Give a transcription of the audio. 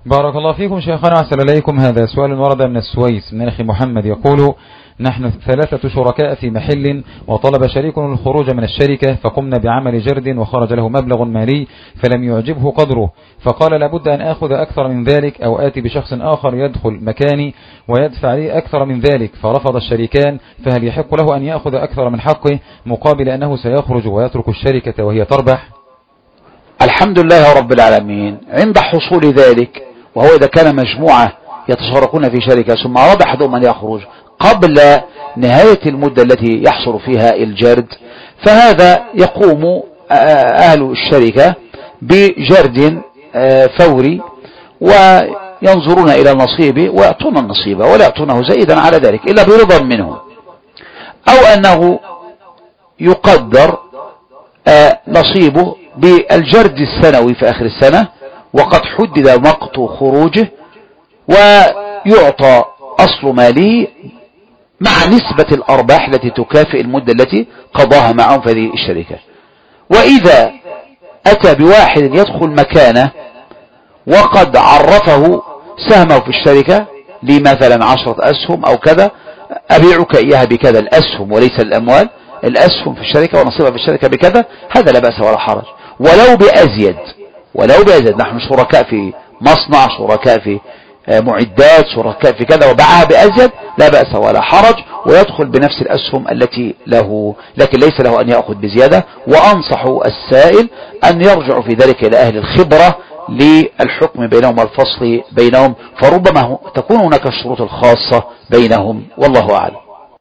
بارك الله فيكم شيخنا وأحسن إليكم. هذا سؤال ورد من السويس من أخي محمد يقول: نحن 3 شركاء في محل، وطلب شريك الخروج من الشركة، فقمنا بعمل جرد وخرج له مبلغ مالي فلم يعجبه قدره، فقال لابد أن أخذ أكثر من ذلك أو آتي بشخص آخر يدخل مكاني ويدفع لي أكثر من ذلك، فرفض الشريكان، فهل يحق له أن يأخذ أكثر من حقه مقابل أنه سيخرج ويترك الشركة وهي تربح؟ الحمد لله رب العالمين. عند حصول ذلك، وهو إذا كان مجموعة يتشاركون في شركة ثم أراد أحدهم أن يخرج قبل نهاية المدة التي يحصل فيها الجرد، فهذا يقوم أهل الشركة بجرد فوري وينظرون إلى النصيب ويعطون النصيب ولا يعطونه زائدا على ذلك إلا برضا منه، أو أنه يقدر نصيبه بالجرد السنوي في آخر السنة وقد حدد وقت خروجه، ويعطى أصل ماله مع نسبة الأرباح التي تكافئ المدة التي قضاها معهم في هذه الشركة. وإذا أتى بواحد يدخل مكانه وقد عرفه سهمه في الشركة لمثلا 10 أسهم أو كذا، أبيعك إياها بكذا، الأسهم وليس الأموال، الأسهم في الشركة ونصيبها في الشركة بكذا، هذا لا بأس ولا حرج، ولو بأزيد. نحن شركاء في مصنع، شركاء في معدات، شركاء في كذا، وباعها بأزيد، لا بأس ولا حرج، ويدخل بنفس الأسهم التي له، لكن ليس له أن يأخذ بزيادة. وأنصح السائل أن يرجع في ذلك إلى أهل الخبرة للحكم بينهم والفصل بينهم، فربما تكون هناك الشروط الخاصة بينهم، والله أعلم.